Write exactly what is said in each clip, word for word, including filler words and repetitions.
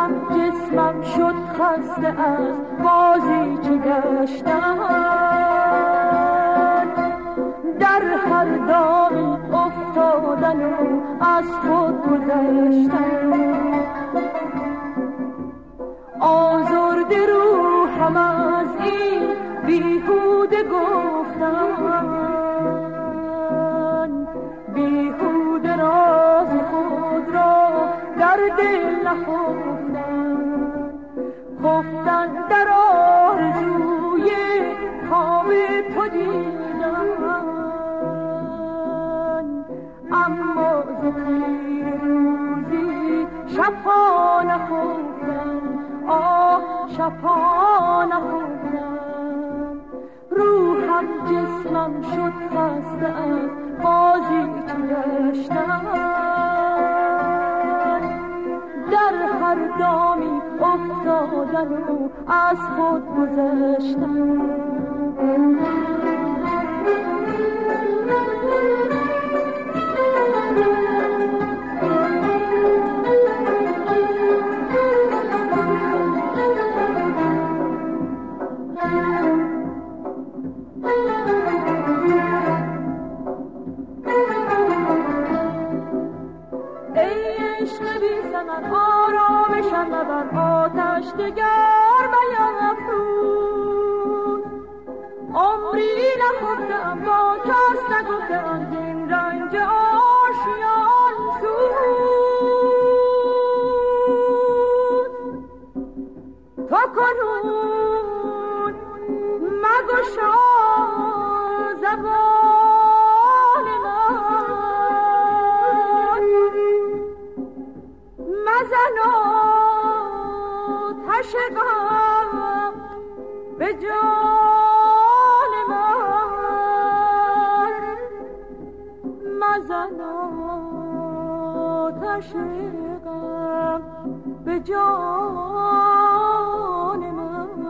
روحم جسمم شد خسته از بازی چه گشتن، در هر دامی افتادن و از خود گذشتن. آزرده روحم از این بیهوده گفتن، بیهوده راز خود را در دل نهفتن. خفتن در آرزوی خواب تو دیدن، اما ز تیر روزی شبها نخفتن، آه شبها نخفتن. روحم جسمم شد خسته از بازی چه گشتن، در هر دامی افتادن و از خود گذشتن. آرامشم بر آتش دگر بیافروز، عمری نخفتم با کس نگفتم زین رنج آشیان سوز. تو کنون مگشا زبان من، مزن آتش غم به جان من، مزن آتش غم به جان من.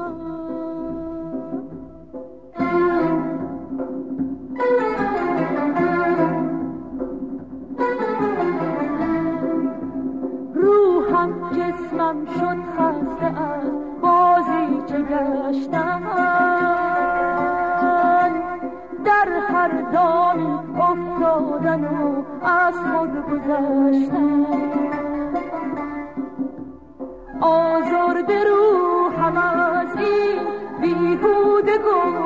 روحم جسمم شد خسته از بازی چه گشتن، در هر دامی افتادن و از خود گذشتن. آزرده روحم از این بیهوده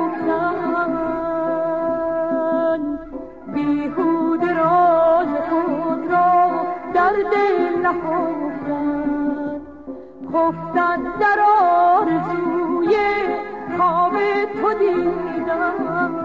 گفتن، بیهوده راز خود را در دل نهفتن. خفتن در آرزوی خواب تو دیدن،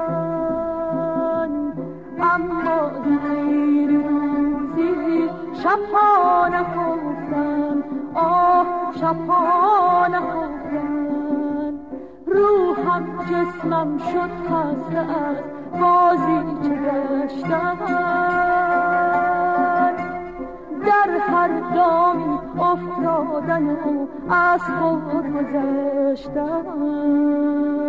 اما ز تیر روزی شبها نخفتن، آه شبها نخفتن. روحم جسمم شد خسته از بازی چه گشتن، در هر دامی افتادن و از خود گذشتن.